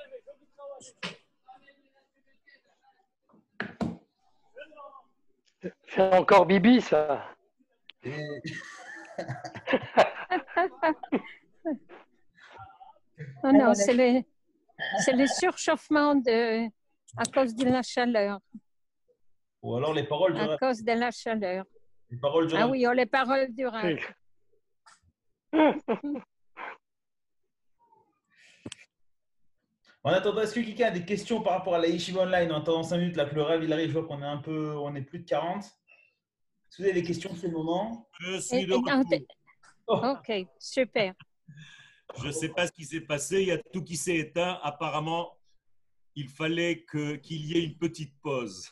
E: C'est encore Bibi, ça.
B: Et-
C: Non, non, c'est le surchauffement à cause de la chaleur.
B: Ou alors les paroles du
C: À
B: Rav.
C: cause de la chaleur.
B: Les paroles du
C: Ah
B: Rav.
C: oui, oh, les paroles du Rav.
B: En attendant, est-ce que quelqu'un a des questions par rapport à la Yeshiva Online? En attendant 5 minutes, là, que le Rav il arrive, je vois qu'on est on est plus de 40. Si vous avez des questions, c'est le moment.
A: Je suis de
C: non,
A: retour.
B: Oh,
C: OK, super.
A: Je ne sais pas ce qui s'est passé, il y a tout qui s'est éteint. Apparemment, il fallait qu'il y ait une petite pause.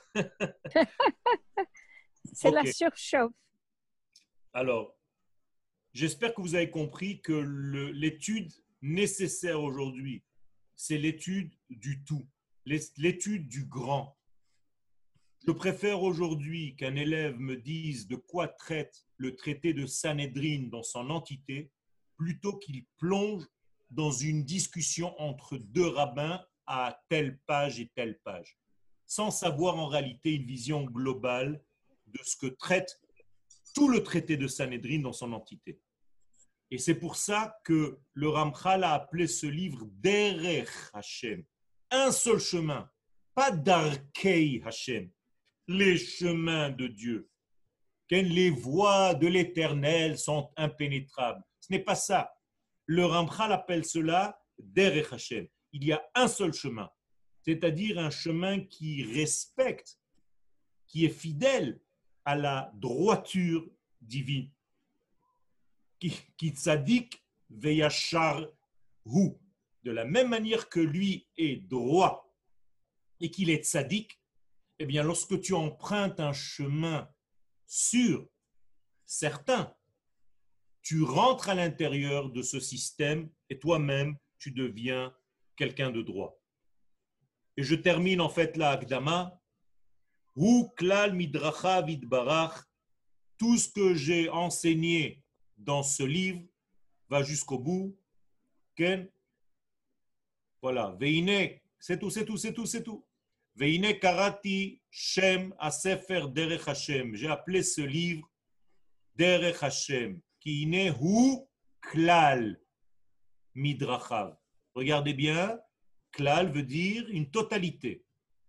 C: C'est
A: Ok.
C: la surchauffe.
A: Alors, j'espère que vous avez compris que l'étude nécessaire aujourd'hui, c'est l'étude du tout, l'étude du grand. Je préfère aujourd'hui qu'un élève me dise de quoi traite le traité de Sanhédrin dans son entité, plutôt qu'il plonge dans une discussion entre deux rabbins à telle page, sans savoir en réalité une vision globale de ce que traite tout le traité de Sanhédrin dans son entité. Et c'est pour ça que le Ramchal a appelé ce livre Derech Hashem, un seul chemin, pas Darkei Hashem, les chemins de Dieu. Les voies de l'Éternel sont impénétrables. Ce n'est pas ça. Le Ramchal appelle cela Derech Hashem. Il y a un seul chemin, c'est-à-dire un chemin qui respecte, qui est fidèle à la droiture divine. Qui tzadik veyachar hu. De la même manière que lui est droit et qu'il est tzadik, eh bien, lorsque tu empruntes un chemin sûr, certain, tu rentres à l'intérieur de ce système et toi-même, tu deviens quelqu'un de droit. Et je termine en fait la Akdama. Hu klal midracha vidbarach. Tout ce que j'ai enseigné dans ce livre va jusqu'au bout. Ken? Voilà. Veine, c'est tout. Veine karati shem asefer derech Hashem. J'ai appelé ce livre Derech Hashem. Ki ine hu klal midrachav. Regardez bien, klal veut dire une totalité.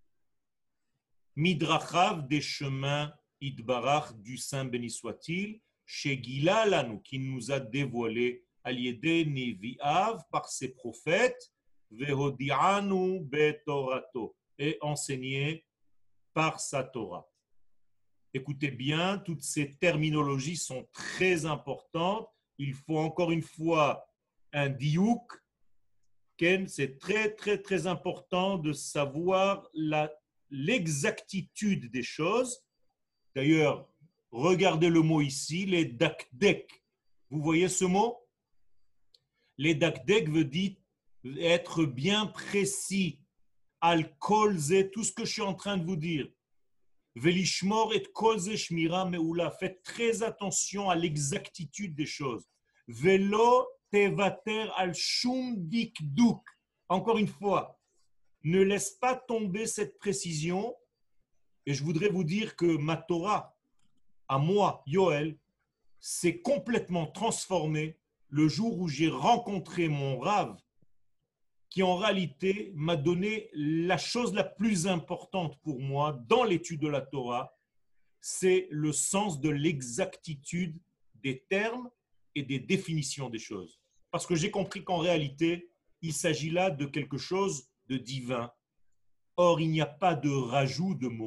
A: Midrachav, des chemins idbarach du Saint béni soit-il, chez Gilalanu, qui nous a dévoilé Aliede Nevi'av par ses prophètes, Vehodi'anu betorato, et enseigné par sa Torah. Écoutez bien, toutes ces terminologies sont très importantes. Il faut encore une fois un diouk. C'est très important de savoir l'exactitude des choses. D'ailleurs, regardez le mot ici, les dakdek. Vous voyez ce mot? Les dakdek veut dire être bien précis. Al-kolze, tout ce que je suis en train de vous dire. Velishmor et kolze shmira meula. Faites très attention à l'exactitude des choses. Velo tevater al shum dikduk. Encore une fois, ne laisse pas tomber cette précision. Et je voudrais vous dire que ma Torah, à moi, Yoel, s'est complètement transformée le jour où j'ai rencontré mon Rav, qui en réalité m'a donné la chose la plus importante pour moi dans l'étude de la Torah, c'est le sens de l'exactitude des termes et des définitions des choses. Parce que j'ai compris qu'en réalité, il s'agit là de quelque chose de divin. Or, il n'y a pas de rajout de mots.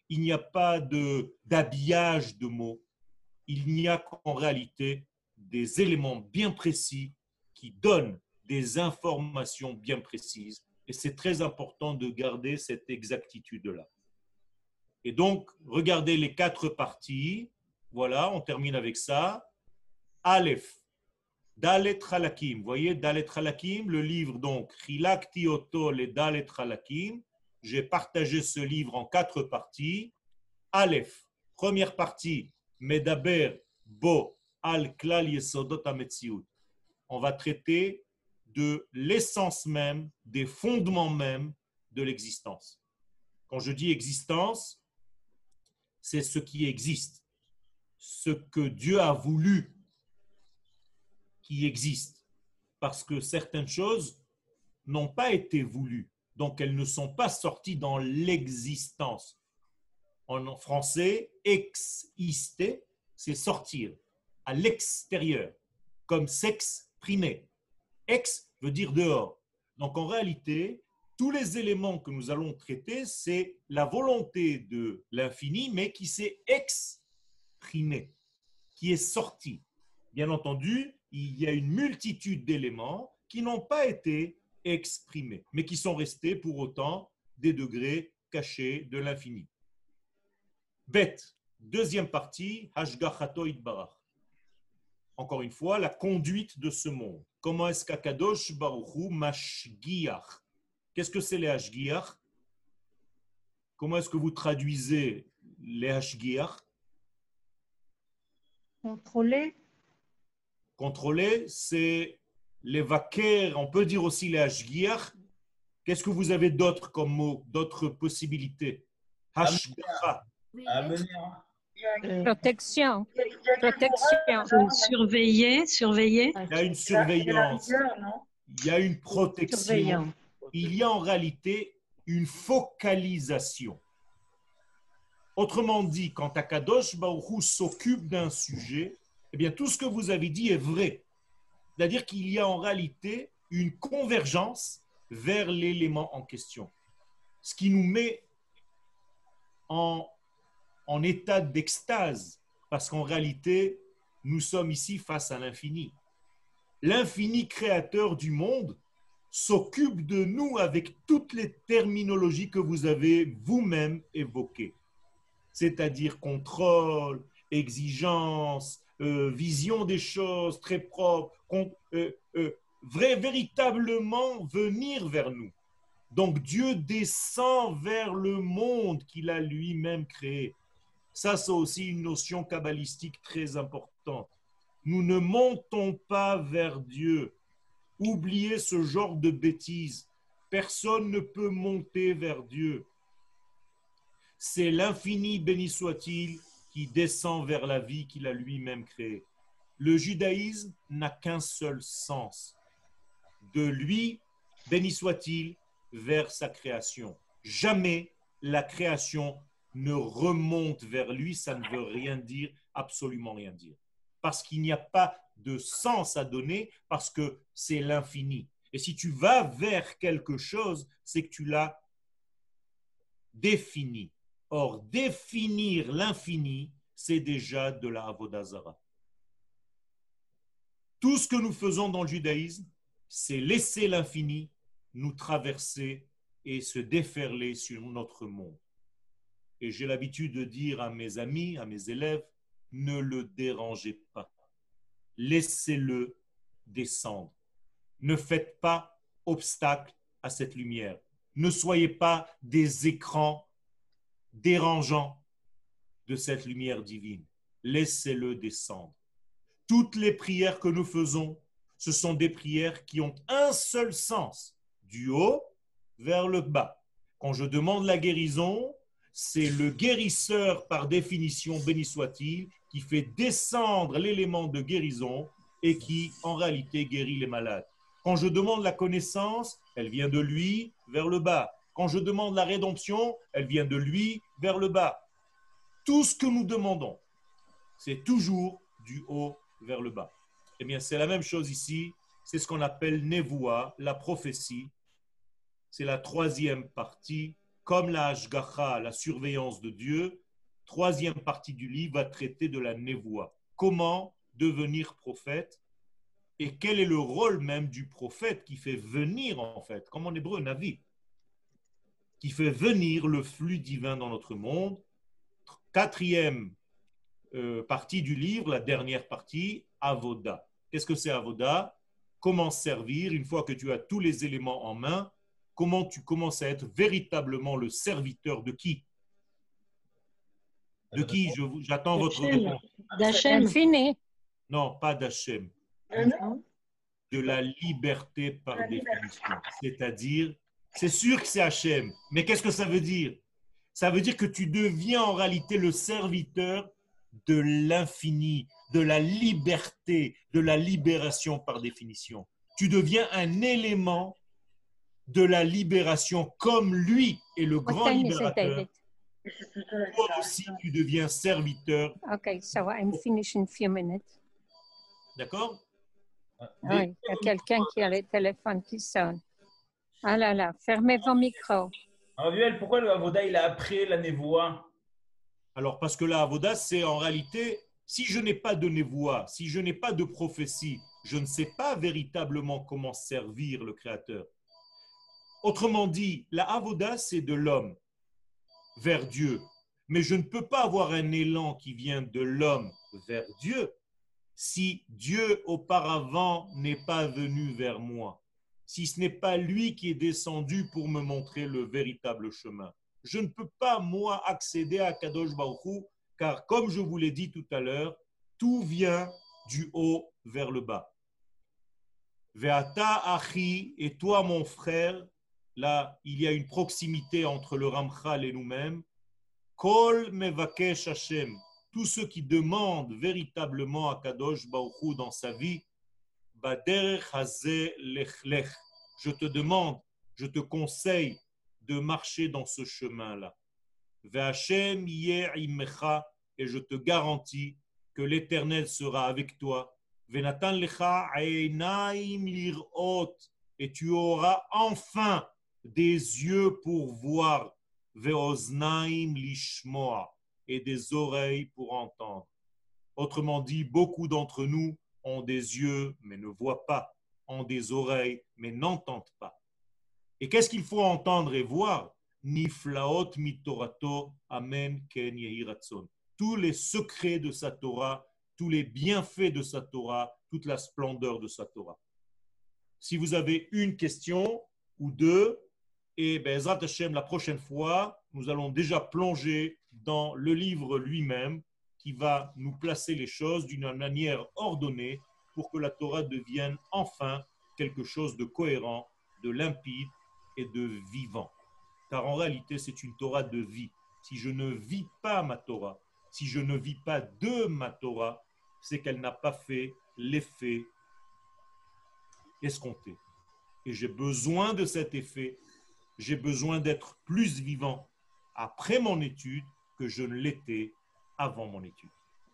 A: il n'y a pas d'habillage de mots, il n'y a qu'en réalité des éléments bien précis qui donnent des informations bien précises. Et c'est très important de garder cette exactitude-là. Et donc, regardez les 4 parties. Voilà, on termine avec ça. Aleph, Dalet Halakim. Vous voyez, Dalet Halakim, le livre, donc, Chilakti Oto le Dalet Halakim. J'ai partagé ce livre en 4 parties. Aleph, première partie, Medaber Bo Al Klal Yesodot HaMetziut. On va traiter de l'essence même, des fondements même de l'existence. Quand je dis existence, c'est ce qui existe, ce que Dieu a voulu qui existe, parce que certaines choses n'ont pas été voulues, donc elles ne sont pas sorties dans l'existence. En français, exister, c'est sortir à l'extérieur, comme s'exprimer. Ex veut dire dehors. Donc en réalité, tous les éléments que nous allons traiter, c'est la volonté de l'infini, mais qui s'est exprimée, qui est sortie. Bien entendu, il y a une multitude d'éléments qui n'ont pas été exprimés, mais qui sont restés pour autant des degrés cachés de l'infini. Bet, deuxième partie, Hashgachato Itbarach. Encore une fois, la conduite de ce monde. Comment est-ce qu'Akadosh Baruch Hu mashgiach? Qu'est-ce que c'est les hashgiach? Comment est-ce que vous traduisez les hashgiach?
G: Contrôler.
A: Contrôler, c'est les vaquers, on peut dire aussi les hashgiach. Qu'est-ce que vous avez d'autre comme mot, d'autres possibilités? Hashgacha.
C: Protection. Protection.
G: Surveiller.
A: Il y a une surveillance, il y a une protection, il y a en réalité une focalisation. Autrement dit, quand Akadosh Baruch Hu s'occupe d'un sujet, eh bien tout ce que vous avez dit est vrai. C'est-à-dire qu'il y a en réalité une convergence vers l'élément en question. Ce qui nous met en état d'extase, parce qu'en réalité, nous sommes ici face à l'infini. L'infini créateur du monde s'occupe de nous avec toutes les terminologies que vous avez vous-même évoquées, c'est-à-dire contrôle, exigence, vision des choses très propre, véritablement venir vers nous. Donc Dieu descend vers le monde qu'il a lui-même créé. Ça, c'est aussi une notion kabbalistique très importante. Nous ne montons pas vers Dieu. Oubliez ce genre de bêtises. Personne ne peut monter vers Dieu. C'est l'infini, béni soit-il, qui descend vers la vie qu'il a lui-même créée. Le judaïsme n'a qu'un seul sens. De lui, béni soit-il, vers sa création. Jamais la création ne remonte vers lui, ça ne veut rien dire, absolument rien dire. Parce qu'il n'y a pas de sens à donner, parce que c'est l'infini. Et si tu vas vers quelque chose, c'est que tu l'as défini. Or, définir l'infini, c'est déjà de la Avodah Zara. Tout ce que nous faisons dans le judaïsme, c'est laisser l'infini nous traverser et se déferler sur notre monde. Et j'ai l'habitude de dire à mes amis, à mes élèves, ne le dérangez pas. Laissez-le descendre. Ne faites pas obstacle à cette lumière. Ne soyez pas des écrans dérangeants de cette lumière divine. Laissez-le descendre. Toutes les prières que nous faisons, ce sont des prières qui ont un seul sens, du haut vers le bas. Quand je demande la guérison, c'est le guérisseur par définition, béni soit-il, qui fait descendre l'élément de guérison et qui en réalité guérit les malades. Quand je demande la connaissance, elle vient de lui vers le bas. Quand je demande la rédemption, elle vient de lui vers le bas. Tout ce que nous demandons, c'est toujours du haut vers le bas. Eh bien, c'est la même chose ici. C'est ce qu'on appelle Nevoua, la prophétie. C'est la troisième partie comme la Hashgacha, la surveillance de Dieu, troisième partie du livre va traiter de la névoie. Comment devenir prophète et quel est le rôle même du prophète qui fait venir, en fait, comme en hébreu, Navi, qui fait venir le flux divin dans notre monde. Quatrième partie du livre, la dernière partie, Avoda. Qu'est-ce que c'est Avoda? Comment servir, une fois que tu as tous les éléments en main, comment tu commences à être véritablement le serviteur de qui? De qui? J'attends votre réponse.
G: D'Hachem.
C: Infini.
A: Non, pas d'Hachem. De la liberté par définition. C'est-à-dire, c'est sûr que c'est Hachem, mais qu'est-ce que ça veut dire? Ça veut dire que tu deviens en réalité le serviteur de l'infini, de la liberté, de la libération par définition. Tu deviens un élément de la libération comme lui est le grand
C: What time is it,
A: libérateur.
C: David?
A: Toi aussi, tu deviens serviteur.
C: Okay, so I'm finished in a few minutes.
A: D'accord?
C: Oui, il y a quelqu'un qui a le téléphone qui sonne. Ah là là, fermez vos micros.
B: Raviel, pourquoi le Avoda, il a après la névoie?
A: Alors, parce que la Avoda, c'est en réalité, si je n'ai pas de névoie, si je n'ai pas de prophétie, je ne sais pas véritablement comment servir le Créateur. Autrement dit, la Avoda, c'est de l'homme vers Dieu. Mais je ne peux pas avoir un élan qui vient de l'homme vers Dieu si Dieu auparavant n'est pas venu vers moi, si ce n'est pas lui qui est descendu pour me montrer le véritable chemin. Je ne peux pas, moi, accéder à Kadosh Baruch Hu, car comme je vous l'ai dit tout à l'heure, tout vient du haut vers le bas. Ve'ata achi, et toi, mon frère, là, il y a une proximité entre le Ramchal et nous-mêmes. Kol mevakesh Hashem, tous ceux qui demandent véritablement à Kadosh Baruch Hu dans sa vie, Baderech hazeh lech lech. Je te demande, je te conseille de marcher dans ce chemin-là. Ve'Hashem yeh imecha, et je te garantis que l'Éternel sera avec toi. Ve'natan lecha einaim lirot, et tu auras enfin des yeux pour voir. Ve'oznaim lishmoa, et des oreilles pour entendre. Autrement dit, beaucoup d'entre nous ont des yeux mais ne voient pas, ont des oreilles mais n'entendent pas. Et qu'est-ce qu'il faut entendre et voir? Niflaot mitorato, amen ken yehi ratzon. Tous les secrets de sa Torah, tous les bienfaits de sa Torah, toute la splendeur de sa Torah. Si vous avez une question ou deux, et Be'ezrat Hashem, la prochaine fois, nous allons déjà plonger dans le livre lui-même qui va nous placer les choses d'une manière ordonnée pour que la Torah devienne enfin quelque chose de cohérent, de limpide et de vivant. Car en réalité, c'est une Torah de vie. Si je ne vis pas ma Torah, si je ne vis pas de ma Torah, c'est qu'elle n'a pas fait l'effet escompté. Et j'ai besoin de cet effet. J'ai besoin d'être plus vivant après mon étude que je ne l'étais avant mon étude.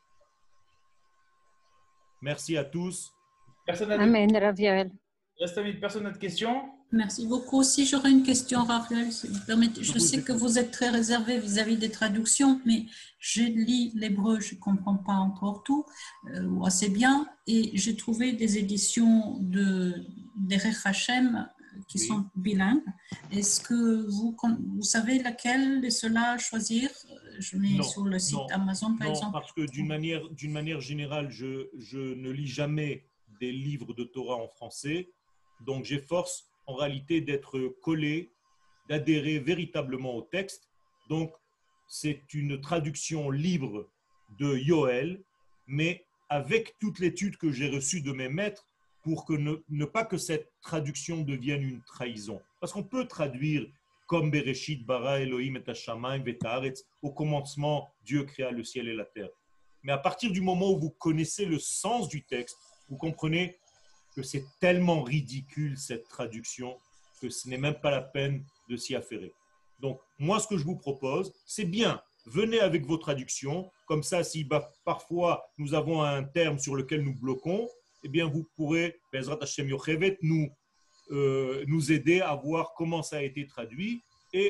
A: Merci à tous.
B: Personne n'a de...
C: Amen, Raviel.
B: Reste à personne n'a de questions?
H: Merci beaucoup. Si j'aurais une question, Raphaël, si vous permettez, je sais que vous êtes très réservé vis-à-vis des traductions, mais je lis l'hébreu, je ne comprends pas encore tout, ou assez bien, et j'ai trouvé des éditions d'Erech Hashem qui sont bilingues. Est-ce que vous savez laquelle de cela choisir? Je mets sur le site Amazon, par exemple.
A: Parce que d'une manière générale, je ne lis jamais des livres de Torah en français, donc j'efforce en réalité d'être collé, d'adhérer véritablement au texte. Donc, c'est une traduction libre de Yoël, mais avec toute l'étude que j'ai reçue de mes maîtres pour que ne pas que cette traduction devienne une trahison. Parce qu'on peut traduire comme Bereshit bara Elohim et Hashamayim vet haaretz, au commencement, Dieu créa le ciel et la terre. Mais à partir du moment où vous connaissez le sens du texte, vous comprenez que c'est tellement ridicule cette traduction que ce n'est même pas la peine de s'y affairer. Donc, moi, ce que je vous propose, c'est bien, venez avec vos traductions, comme ça, si parfois nous avons un terme sur lequel nous bloquons, eh bien, vous pourrez, Be'ezrat Hashem Yochevet, nous aider à voir comment ça a été traduit et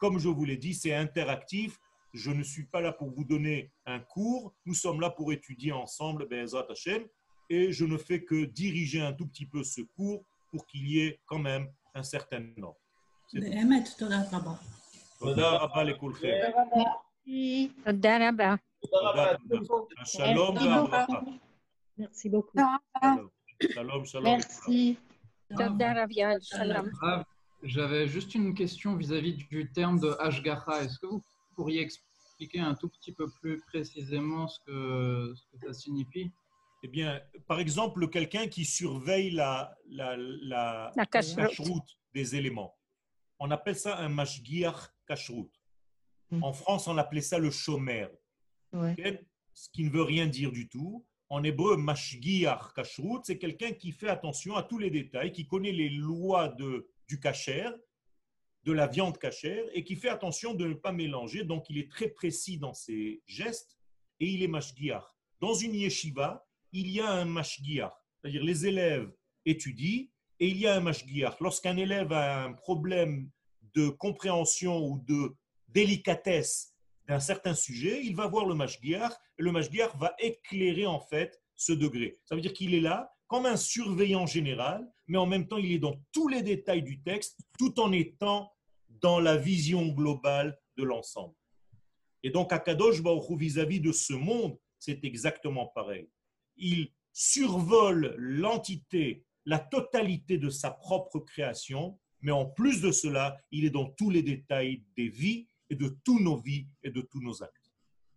A: comme je vous l'ai dit, c'est interactif. Je ne suis pas là pour vous donner un cours. Nous sommes là pour étudier ensemble, Be'ezrat Hashem, et je ne fais que diriger un tout petit peu ce cours pour qu'il y ait quand même un certain ordre.
H: באמת, תודה רבה.
A: תודה רבה לכולכם.
C: תודה רבה.
A: תודה רבה. השלום והברכה.
F: Merci beaucoup.
A: Shalom, shalom.
F: Merci.
C: תודה רב יעל, שלום.
I: Rav, j'avais juste une question vis-à-vis du terme de Hashgacha. Est-ce que vous pourriez expliquer un tout petit peu plus précisément ce que ça signifie?
A: Eh bien, par exemple, quelqu'un qui surveille la kashrut des éléments. On appelle ça un mashgiach kashrut. En France, on appelait ça le shomer.
F: Ouais.
A: Okay? Ce qui ne veut rien dire du tout. En hébreu, mashgiach kashrut, c'est quelqu'un qui fait attention à tous les détails, qui connaît les lois du kasher, de la viande kasher, et qui fait attention de ne pas mélanger. Donc, il est très précis dans ses gestes et il est mashgiach. Dans une yeshiva, il y a un mashgiach, c'est-à-dire les élèves étudient et il y a un mashgiach. Lorsqu'un élève a un problème de compréhension ou de délicatesse d'un certain sujet, il va voir le mashgiach et le mashgiach va éclairer en fait ce degré. Ça veut dire qu'il est là comme un surveillant général, mais en même temps il est dans tous les détails du texte tout en étant dans la vision globale de l'ensemble. Et donc Akadosh Baruch Hu vis-à-vis de ce monde, c'est exactement pareil. Il survole l'entité, la totalité de sa propre création, mais en plus de cela, il est dans tous les détails des vies et de tous nos vies et de tous nos actes.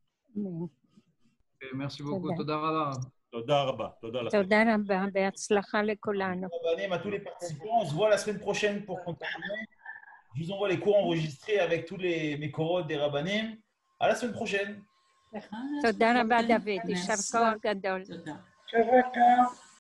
I: Okay, merci beaucoup. Toda raba.
A: Toda rabba. Toda la
C: תודה רבה, בהצלחה לכולנו.
B: Rabbanim, à tous les participants. On se voit la semaine prochaine pour continuer. Je vous envoie les cours enregistrés avec tous mes corodes des Rabbanim. À la semaine prochaine.
C: תודה רבה, דוד. יישר כוח גדול.
H: תודה.
F: Je veux